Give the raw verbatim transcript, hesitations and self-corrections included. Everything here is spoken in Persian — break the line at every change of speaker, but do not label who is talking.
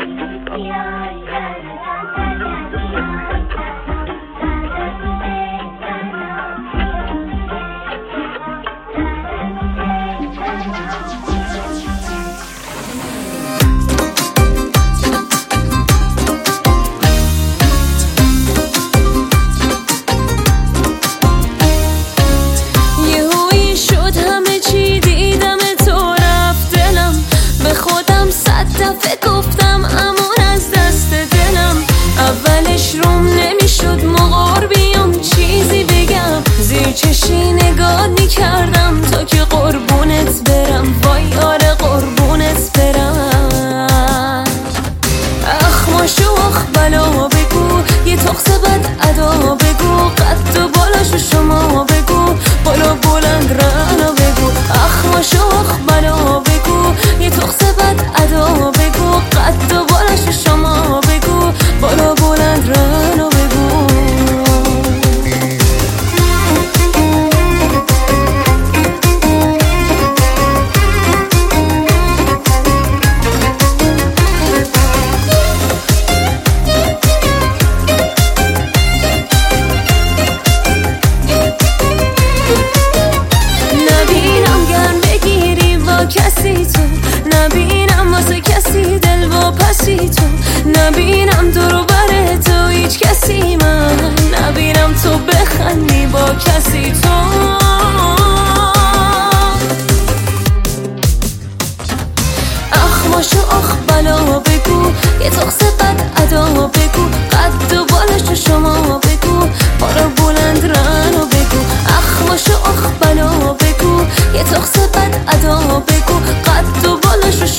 گفتم امون از دست دلم، اولش روم نمیشد مغار بیام چیزی بگم، زیر چشی نگاه میکردم تا که قربونت برم، وای آره قربونت برم. اخ ماشو اخ بلا بگو، یه تخص بد ادا بگو، قد و بالاشو شما بگو، بالا بلند رنا بگو. اخ ماشو اخ بلا بگو، یه تخص بد ادا بگو، قد و بالاشو شما بگو، بالا بلند رنا بگو. کسی تو نبینم، واسه کسی دل و پسی تو نبینم، دورو بره تو هیچ کسی من نبینم، تو بخندی با کسی تو. اخ ماشو آخ بلا بگو، یه تخص بد ادا بگو، قد و بالاشو شما بگو، بالا بلند رنو بگو. اخ ماشو آخ بلا بگو، یه تخص بد ادا بگو، قد و بالاشو